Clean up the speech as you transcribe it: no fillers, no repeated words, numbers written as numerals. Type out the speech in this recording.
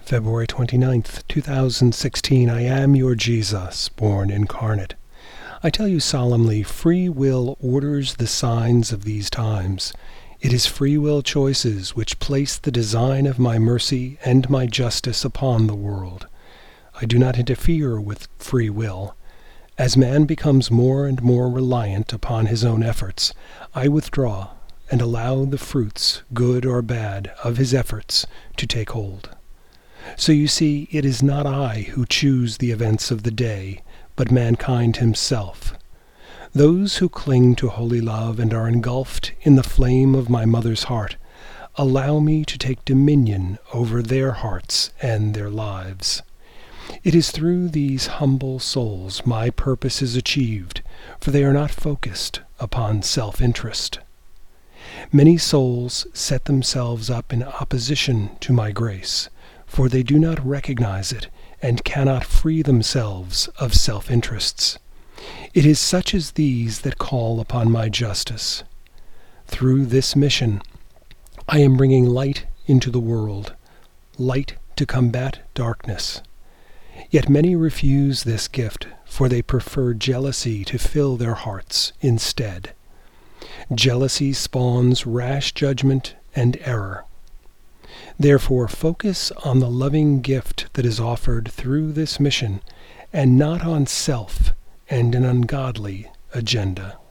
February 29th, 2016. I am your Jesus, born incarnate. I tell you solemnly, free will orders the signs of these times. It is free will choices which place the design of my mercy and my justice upon the world. I do not interfere with free will. As man becomes more and more reliant upon his own efforts, I withdraw and allow the fruits, good or bad, of his efforts to take hold. So you see, it is not I who choose the events of the day, but mankind himself. Those who cling to holy love and are engulfed in the flame of my mother's heart, allow me to take dominion over their hearts and their lives. It is through these humble souls my purpose is achieved, for they are not focused upon self-interest. Many souls set themselves up in opposition to my grace, for they do not recognize it and cannot free themselves of self-interests. It is such as these that call upon my justice. Through this mission, I am bringing light into the world, light to combat darkness. Yet many refuse this gift, for they prefer jealousy to fill their hearts instead. Jealousy spawns rash judgment and error. Therefore, focus on the loving gift that is offered through this mission, and not on self and an ungodly agenda.